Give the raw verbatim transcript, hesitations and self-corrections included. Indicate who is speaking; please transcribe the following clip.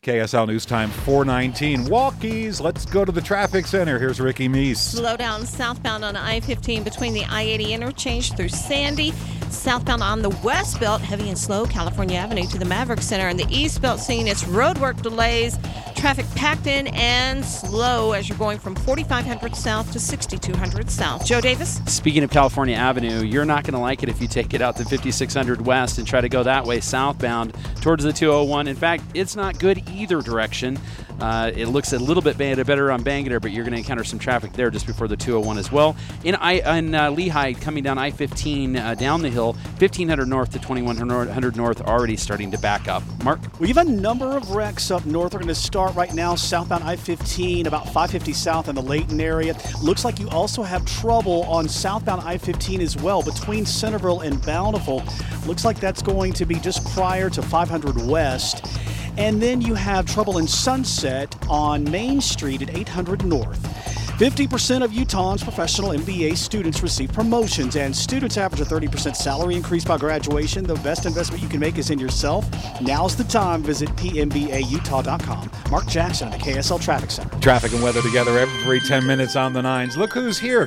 Speaker 1: K S L News Time four nineteen. Walkies, let's go to the traffic center. Here's Ricky Meese.
Speaker 2: Slow down southbound on I fifteen between the I eighty interchange through Sandy. Southbound on the west belt, heavy and slow, California Avenue to the Maverick Center. And the east belt seeing its roadwork delays. Traffic packed in and slow as you're going from forty-five hundred south to sixty-two hundred south. Joe Davis?
Speaker 3: Speaking of California Avenue, you're not going to like it if you take it out to fifty-six hundred west and try to go that way southbound towards the two oh one. In fact, it's not good either direction. Uh, it looks a little bit better on Bangerter, but you're going to encounter some traffic there just before the two oh one as well. In, I, in uh, Lehigh, coming down I fifteen uh, down the hill, fifteen hundred north to twenty-one hundred north, already starting to back up. Mark?
Speaker 4: We have a number of wrecks up north. We're going to start right now southbound I fifteen, about five fifty south in the Layton area. Looks like you also have trouble on southbound I fifteen as well between Centerville and Bountiful. Looks like that's going to be just prior to five hundred west. And then you have trouble in Sunset on Main Street at eight hundred north. fifty percent of Utah's professional M B A students receive promotions, and students average a thirty percent salary increase by graduation. The best investment you can make is in yourself. Now's the time. Visit P M B A Utah dot com. Mark Jackson at the K S L Traffic Center.
Speaker 1: Traffic and weather together every ten minutes on the nines. Look who's here.